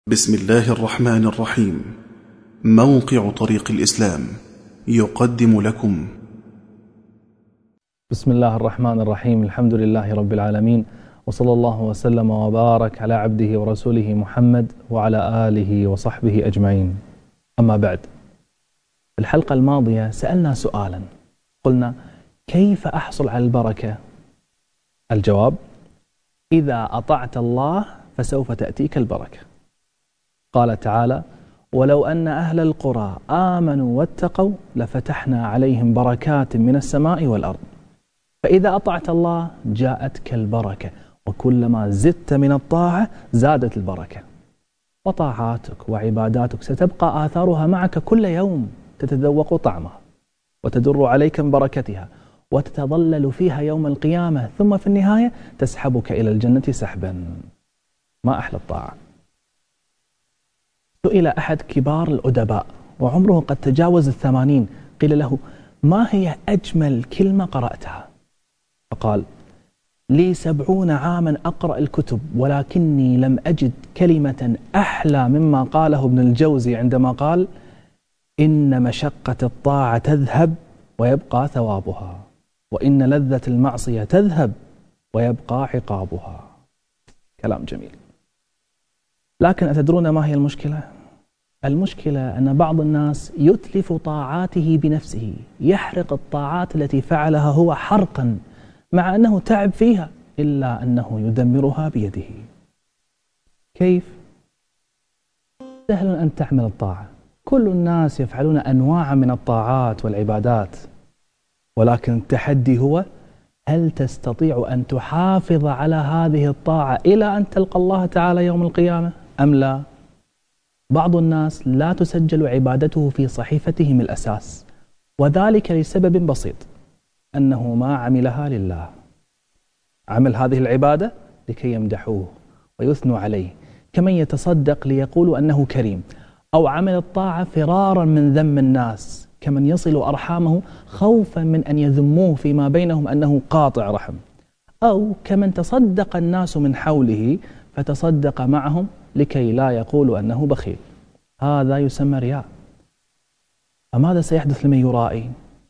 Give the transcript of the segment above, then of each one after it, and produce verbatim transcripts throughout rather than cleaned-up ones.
بسم الله الرحمن الرحيم. موقع طريق الإسلام يقدم لكم. بسم الله الرحمن الرحيم. الحمد لله رب العالمين، وصلى الله وسلم وبارك على عبده ورسوله محمد وعلى آله وصحبه أجمعين. أما بعد، في الحلقة الماضية سألنا سؤالا، قلنا: كيف أحصل على البركة؟ الجواب: إذا أطعت الله فسوف تأتيك البركة. قال تعالى: ولو أن أهل القرى آمنوا واتقوا لفتحنا عليهم بركات من السماء والأرض. فإذا أطعت الله جاءتك البركة، وكلما زدت من الطاعة زادت البركة. وطاعاتك وعباداتك ستبقى آثارها معك كل يوم، تتذوق طعمها وتدر عليك من بركتها وتتظلل فيها يوم القيامة، ثم في النهاية تسحبك إلى الجنة سحبا. ما أحلى الطاعة. سئل أحد كبار الأدباء وعمره قد تجاوز الثمانين، قيل له: ما هي أجمل كلمة قرأتها؟ فقال: لي سبعون عاما أقرأ الكتب، ولكني لم أجد كلمة أحلى مما قاله ابن الجوزي عندما قال: إن مشقة الطاعة تذهب ويبقى ثوابها، وإن لذة المعصية تذهب ويبقى عقابها. كلام جميل. لكن أتدرون ما هي المشكلة؟ المشكلة أن بعض الناس يتلف طاعاته بنفسه، يحرق الطاعات التي فعلها هو حرقا، مع أنه تعب فيها، إلا أنه يدمرها بيده. كيف؟ سهل أن تعمل الطاعة، كل الناس يفعلون أنواع من الطاعات والعبادات، ولكن التحدي هو: هل تستطيع أن تحافظ على هذه الطاعة إلى أن تلقى الله تعالى يوم القيامة أم لا؟ بعض الناس لا تسجل عبادته في صحيفتهم الأساس، وذلك لسبب بسيط، أنه ما عملها لله. عمل هذه العبادة لكي يمدحوه ويثنوا عليه، كمن يتصدق ليقولوا أنه كريم، أو عمل الطاعة فرارا من ذم الناس، كمن يصل أرحامه خوفا من أن يذموه فيما بينهم أنه قاطع رحم، أو كمن تصدق الناس من حوله فتصدق معهم لكي لا يقولوا أنه بخيل. هذا يسمى رياء. فماذا سيحدث لمن يرائي؟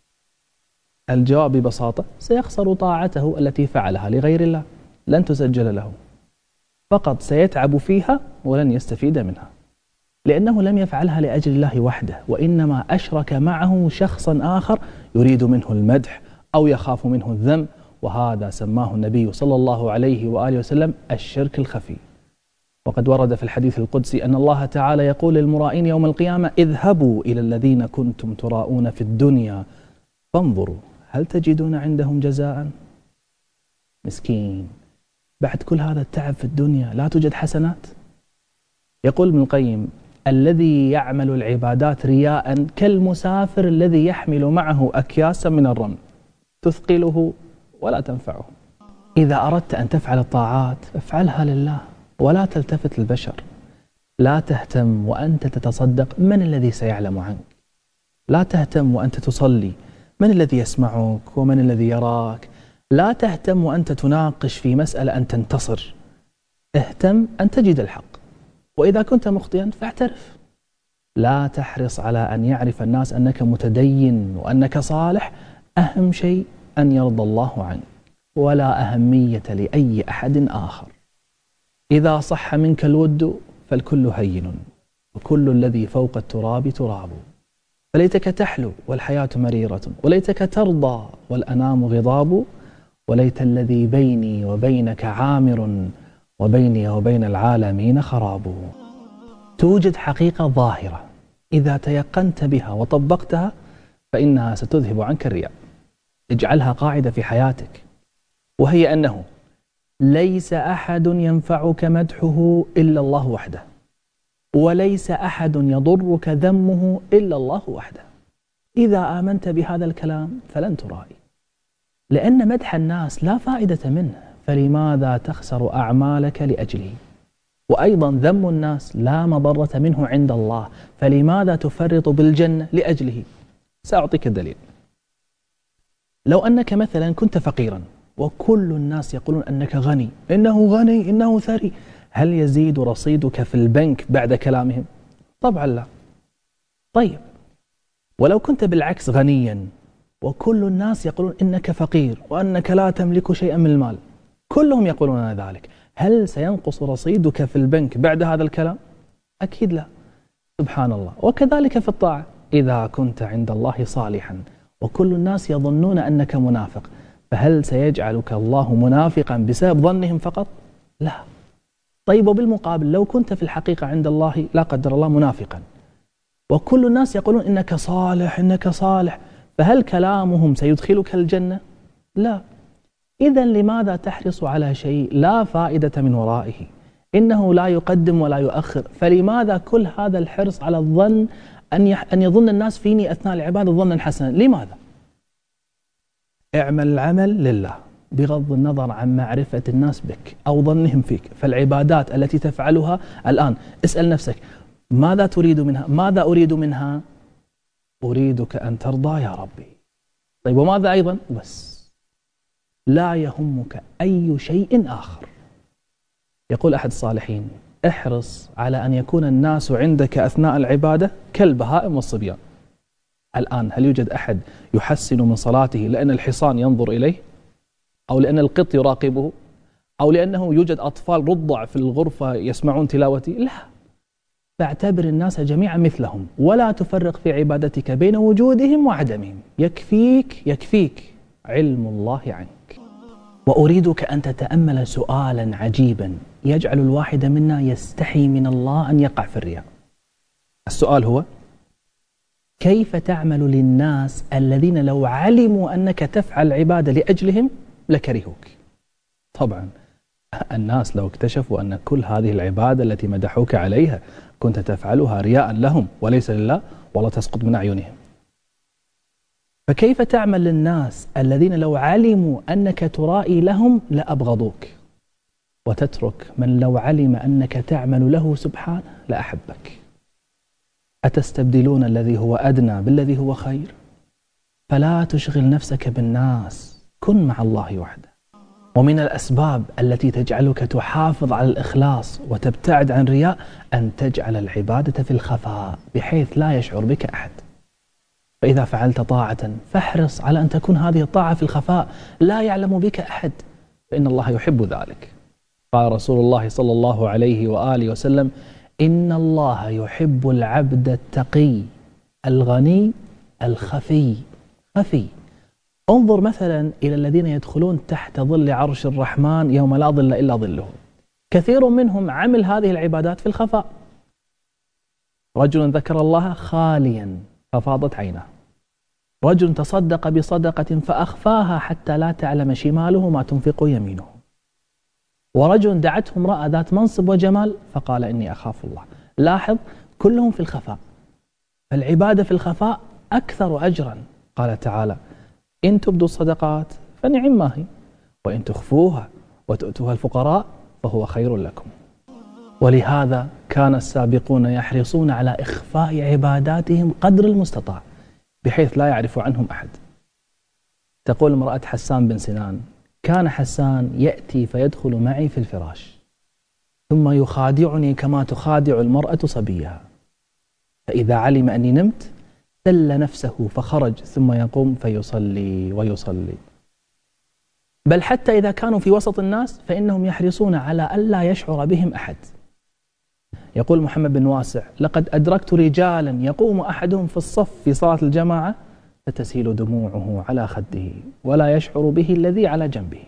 الجواب ببساطة: سيخسر طاعته التي فعلها لغير الله، لن تسجل له، فقط سيتعب فيها ولن يستفيد منها، لأنه لم يفعلها لأجل الله وحده، وإنما أشرك معه شخصا آخر يريد منه المدح أو يخاف منه الذم، وهذا سماه النبي صلى الله عليه وآله وسلم الشرك الخفي. وقد ورد في الحديث القدسي أن الله تعالى يقول للمرائين يوم القيامة: اذهبوا إلى الذين كنتم تراءون في الدنيا فانظروا هل تجدون عندهم جزاء. مسكين، بعد كل هذا التعب في الدنيا لا توجد حسنات. يقول ابن القيم: الذي يعمل العبادات رياء كالمسافر الذي يحمل معه أكياسا من الرمل تثقله ولا تنفعه. إذا أردت أن تفعل الطاعات فافعلها لله، ولا تلتفت للبشر. لا تهتم وأنت تتصدق من الذي سيعلم عنك، لا تهتم وأنت تصلي من الذي يسمعك ومن الذي يراك، لا تهتم وأنت تناقش في مسألة أن تنتصر. اهتم أن تجد الحق، وإذا كنت مخطئا فاعترف. لا تحرص على أن يعرف الناس أنك متدين وأنك صالح، أهم شيء أن يرضى الله عنك، ولا أهمية لأي أحد آخر. إذا صح منك الود فالكل هين، وكل الذي فوق التراب تراب. فليتك تحلو والحياة مريرة، وليتك ترضى والأنام غضاب، وليت الذي بيني وبينك عامر، وبيني وبين العالمين خراب. توجد حقيقة ظاهرة إذا تيقنت بها وطبقتها فإنها ستذهب عنك الرياء. اجعلها قاعدة في حياتك، وهي أنه ليس أحد ينفعك مدحه إلا الله وحده، وليس أحد يضرك ذمه إلا الله وحده. إذا آمنت بهذا الكلام فلن ترائي، لأن مدح الناس لا فائدة منه، فلماذا تخسر أعمالك لأجله؟ وأيضا ذم الناس لا مضرة منه عند الله، فلماذا تفرط بالجنة لأجله؟ سأعطيك الدليل. لو أنك مثلا كنت فقيرا وكل الناس يقولون أنك غني، إنه غني، إنه ثري، هل يزيد رصيدك في البنك بعد كلامهم؟ طبعا لا. طيب ولو كنت بالعكس غنيا وكل الناس يقولون إنك فقير وأنك لا تملك شيئا من المال، كلهم يقولون ذلك، هل سينقص رصيدك في البنك بعد هذا الكلام؟ أكيد لا. سبحان الله. وكذلك في الطاعة، إذا كنت عند الله صالحا وكل الناس يظنون أنك منافق، فهل سيجعلك الله منافقا بسبب ظنهم فقط؟ لا. طيب وبالمقابل لو كنت في الحقيقة عند الله لا قدر الله منافقا وكل الناس يقولون إنك صالح إنك صالح، فهل كلامهم سيدخلك الجنة؟ لا. إذن لماذا تحرص على شيء لا فائدة من ورائه؟ إنه لا يقدم ولا يؤخر، فلماذا كل هذا الحرص على الظن أن أن يظن الناس فيني أثناء العبادة ظنا حسنا؟ لماذا؟ اعمل العمل لله بغض النظر عن معرفة الناس بك أو ظنهم فيك. فالعبادات التي تفعلها الآن اسأل نفسك ماذا تريد منها؟ ماذا أريد منها؟ أريدك أن ترضى يا ربي. طيب وماذا أيضا؟ بس لا يهمك أي شيء آخر. يقول أحد الصالحين احرص على أن يكون الناس عندك أثناء العبادة كالبهائم والصبيان. الآن هل يوجد أحد يحسن من صلاته لأن الحصان ينظر إليه، أو لأن القط يراقبه، أو لأنه يوجد أطفال رضع في الغرفة يسمعون تلاوتي؟ لا. فاعتبر الناس جميعا مثلهم ولا تفرق في عبادتك بين وجودهم وعدمهم. يكفيك يكفيك علم الله عنك. وأريدك أن تتأمل سؤالا عجيبا يجعل الواحد منا يستحي من الله أن يقع في الرياء. السؤال هو: كيف تعمل للناس الذين لو علموا أنك تفعل عبادة لأجلهم لكرهوك؟ طبعا الناس لو اكتشفوا أن كل هذه العبادة التي مدحوك عليها كنت تفعلها رياء لهم وليس لله، والله تسقط من أعينهم. فكيف تعمل للناس الذين لو علموا أنك ترائي لهم لأبغضوك، وتترك من لو علم أنك تعمل له سبحانه لأحبك؟ أتستبدلون الذي هو أدنى بالذي هو خير؟ فلا تشغل نفسك بالناس، كن مع الله وحده. ومن الأسباب التي تجعلك تحافظ على الإخلاص وتبتعد عن رياء أن تجعل العبادة في الخفاء بحيث لا يشعر بك أحد. فإذا فعلت طاعة فاحرص على أن تكون هذه الطاعة في الخفاء لا يعلم بك أحد، فإن الله يحب ذلك. قال رسول الله صلى الله عليه وآله وسلم: إن الله يحب العبد التقي الغني الخفي. خفي. انظر مثلا إلى الذين يدخلون تحت ظل عرش الرحمن يوم لا ظل إلا ظله، كثير منهم عمل هذه العبادات في الخفاء. رجل ذكر الله خاليا ففاضت عينه، رجل تصدق بصدقة فأخفاها حتى لا تعلم شماله ما تنفق يمينه، ورجل دعته امرأة ذات منصب وجمال فقال إني أخاف الله. لاحظ كلهم في الخفاء. فالعبادة في الخفاء أكثر أجرا. قال تعالى: إن تبدوا الصدقات فنعم ما هي، وإن تخفوها وتؤتوها الفقراء فهو خير لكم. ولهذا كان السابقون يحرصون على إخفاء عباداتهم قدر المستطاع بحيث لا يعرف عنهم أحد. تقول امرأة حسان بن سنان: كان حسان يأتي فيدخل معي في الفراش ثم يخادعني كما تخادع المرأة صبيها، فإذا علم أني نمت سل نفسه فخرج ثم يقوم فيصلي ويصلي. بل حتى إذا كانوا في وسط الناس فإنهم يحرصون على ألا يشعر بهم أحد. يقول محمد بن واسع: لقد أدركت رجالا يقوم أحدهم في الصف في صلاة الجماعة فتسيل دموعه على خده ولا يشعر به الذي على جنبه.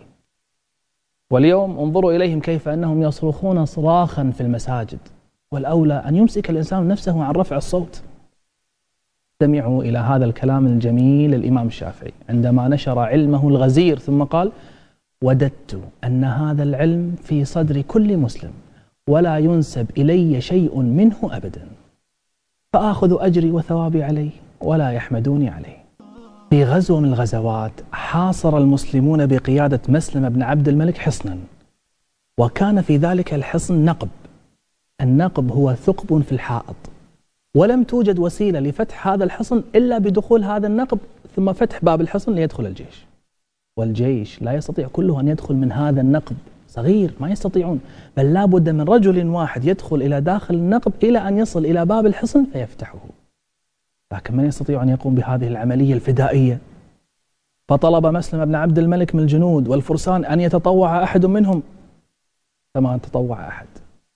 واليوم انظروا إليهم كيف أنهم يصرخون صراخا في المساجد، والأولى أن يمسك الإنسان نفسه عن رفع الصوت. استمعوا إلى هذا الكلام الجميل للإمام الشافعي عندما نشر علمه الغزير ثم قال: وددت أن هذا العلم في صدر كل مسلم ولا ينسب إلي شيء منه أبدا، فآخذ أجري وثوابي عليه ولا يحمدوني عليه. في غزوة من الغزوات حاصر المسلمون بقيادة مسلم بن عبد الملك حصنا، وكان في ذلك الحصن نقب. النقب هو ثقب في الحائط، ولم توجد وسيلة لفتح هذا الحصن إلا بدخول هذا النقب ثم فتح باب الحصن ليدخل الجيش، والجيش لا يستطيع كله أن يدخل من هذا النقب، صغير ما يستطيعون، بل لا بد من رجل واحد يدخل إلى داخل النقب إلى أن يصل إلى باب الحصن فيفتحه، لكن من يستطيع أن يقوم بهذه العملية الفدائية؟ فطلب مسلم بن عبد الملك من الجنود والفرسان أن يتطوع أحد منهم، فما تطوع أحد.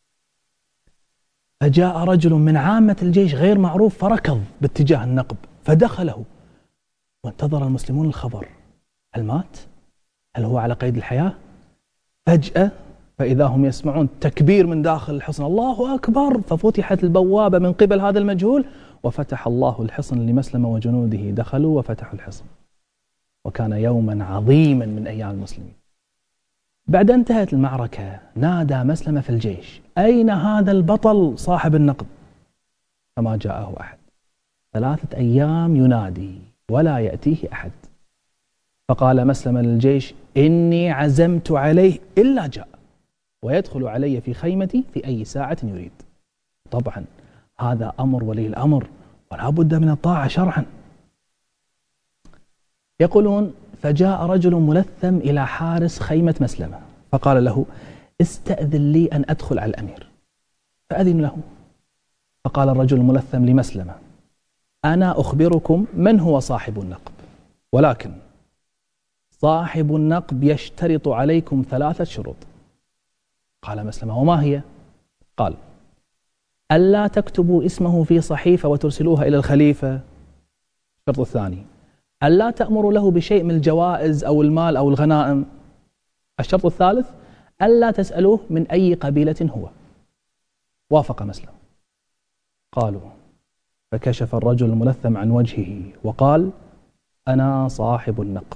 فجاء رجل من عامة الجيش غير معروف فركض باتجاه النقب فدخله، وانتظر المسلمون الخبر، هل مات؟ هل هو على قيد الحياة؟ فجأة فإذا هم يسمعون تكبير من داخل الحصن، الله أكبر، ففتحت البوابة من قبل هذا المجهول وفتح الله الحصن لمسلم وجنوده، دخلوا وفتحوا الحصن، وكان يوما عظيما من أيام المسلمين. بعد انتهت المعركة نادى مسلم في الجيش: أين هذا البطل صاحب النقب؟ فما جاءه أحد، ثلاثة أيام ينادي ولا يأتيه أحد. فقال مسلم للجيش: إني عزمت عليه إلا جاء، ويدخل علي في خيمتي في أي ساعة يريد. طبعا هذا أمر ولي الأمر ولا بد من الطاعة شرعا. يقولون: فجاء رجل ملثم إلى حارس خيمة مسلمة فقال له: استأذن لي أن أدخل على الأمير. فأذن له. فقال الرجل الملثم لمسلمة: أنا أخبركم من هو صاحب النقب، ولكن صاحب النقب يشترط عليكم ثلاثة شروط. قال مسلمة: وما هي؟ قال: ألا تكتبوا اسمه في صحيفة وترسلوها إلى الخليفة. الشرط الثاني: ألا تأمروا له بشيء من الجوائز أو المال أو الغنائم. الشرط الثالث: ألا تسألوه من أي قبيلة هو. وافق مسلم. قالوا: فكشف الرجل الملثم عن وجهه وقال: أنا صاحب النقب.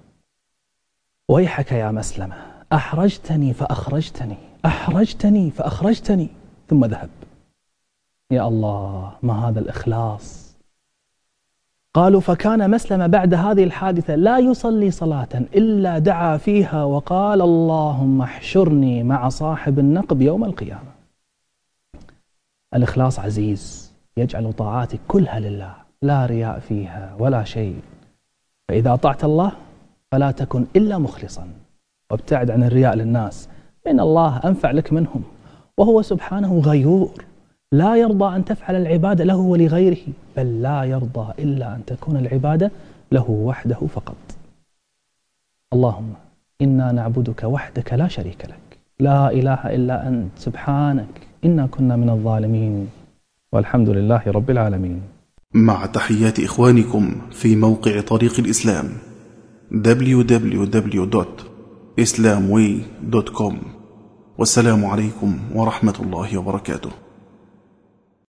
ويحك يا مسلمة، أحرجتني فأخرجتني، أحرجتني فأخرجتني، ثم ذهب. يا الله، ما هذا الإخلاص! قالوا: فكان مسلم بعد هذه الحادثة لا يصلي صلاة إلا دعا فيها وقال: اللهم احشرني مع صاحب النقب يوم القيامة. الإخلاص عزيز، يجعل طاعاتك كلها لله، لا رياء فيها ولا شيء. فإذا أطعت الله فلا تكن إلا مخلصا، وابتعد عن الرياء للناس، إن الله أنفع لك منهم، وهو سبحانه غيور لا يرضى أن تفعل العبادة له ولغيره، بل لا يرضى إلا أن تكون العبادة له وحده فقط. اللهم إنا نعبدك وحدك لا شريك لك، لا إله إلا أنت سبحانك إنا كنا من الظالمين، والحمد لله رب العالمين. مع تحيات إخوانكم في موقع طريق الإسلام دبليو دبليو دبليو دوت إسلام واي دوت كوم، والسلام عليكم ورحمة الله وبركاته.